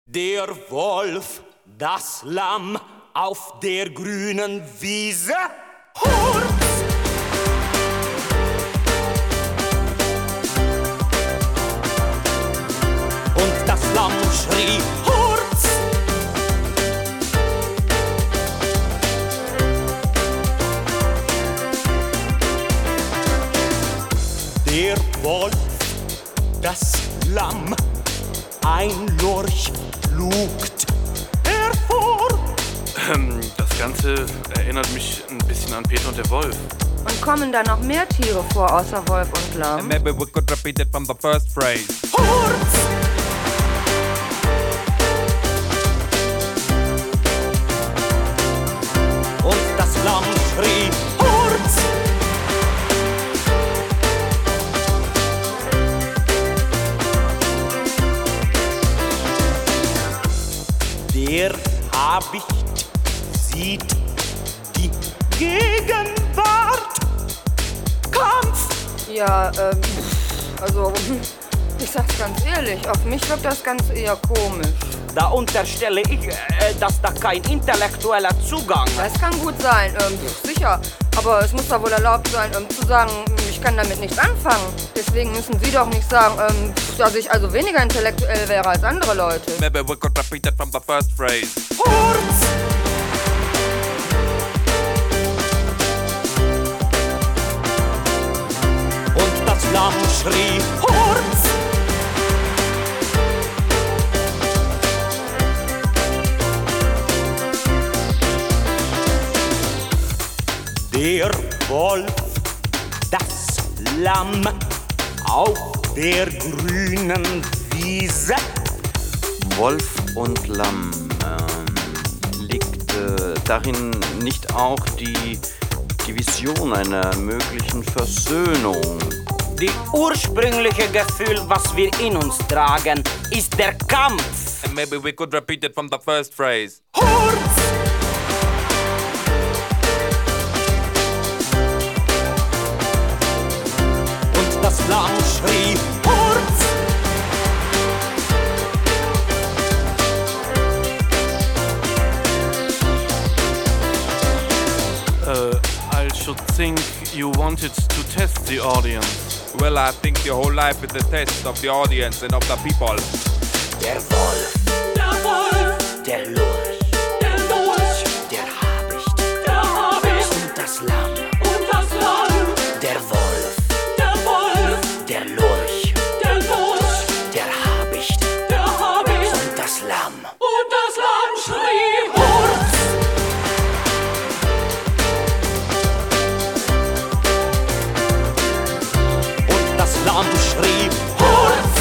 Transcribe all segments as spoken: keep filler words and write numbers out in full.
Der Wolf, das Lamm auf der grünen Wiese, Hurz! Und das Lamm schrie, Hurz! Der Wolf, das Lamm, ein Lurch lugt hervor. Ähm, das Ganze erinnert mich ein bisschen an Peter und der Wolf. Und kommen da noch mehr Tiere vor, außer Wolf und Lamm? And maybe we could repeat it from the first phrase. Hurz! Und das Lamm schrie, Hurz! Der Habicht sieht die Gegenwart. Kampf! Ja, ähm, also, ich sag's ganz ehrlich, auf mich wirkt das Ganze eher komisch. Da unterstelle ich, äh, dass da kein intellektueller Zugang ist. Das kann gut sein, ähm, sicher. Aber es muss doch wohl erlaubt sein, ähm, zu sagen, ich kann damit nichts anfangen. Deswegen müssen Sie doch nicht sagen, ähm, dass ich also weniger intellektuell wäre als andere Leute. Maybe we could repeat it from the first phrase. Hurz! Und das Lamm schrie, Hurz! Der Wolf, das Lamm auf der grünen Wiese. Wolf und Lamm. Ähm, liegt äh, darin nicht auch die, die Vision einer möglichen Versöhnung? Die ursprüngliche Gefühl, was wir in uns tragen, ist der Kampf. And maybe we could repeat it from the first phrase. Hurz! Und das Lamm schrie, Hurz! Uh, I should think you wanted to test the audience. Well, I think your whole life is a test of the audience and of the people. Der Wolf, der Wolf, der Lurch, der Lurch, der Habicht, der Habicht und das Lamm, und das Lamm. Der Wolf, der Wolf, der Lurch, der Lurch, der Habicht, der Habicht und das Lamm, und das Lamm schrie Hurz! Und das Lamm schrie Hurz!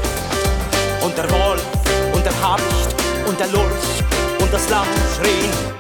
Und der Wolf und der Habicht und der Lurch und das Lamm schrien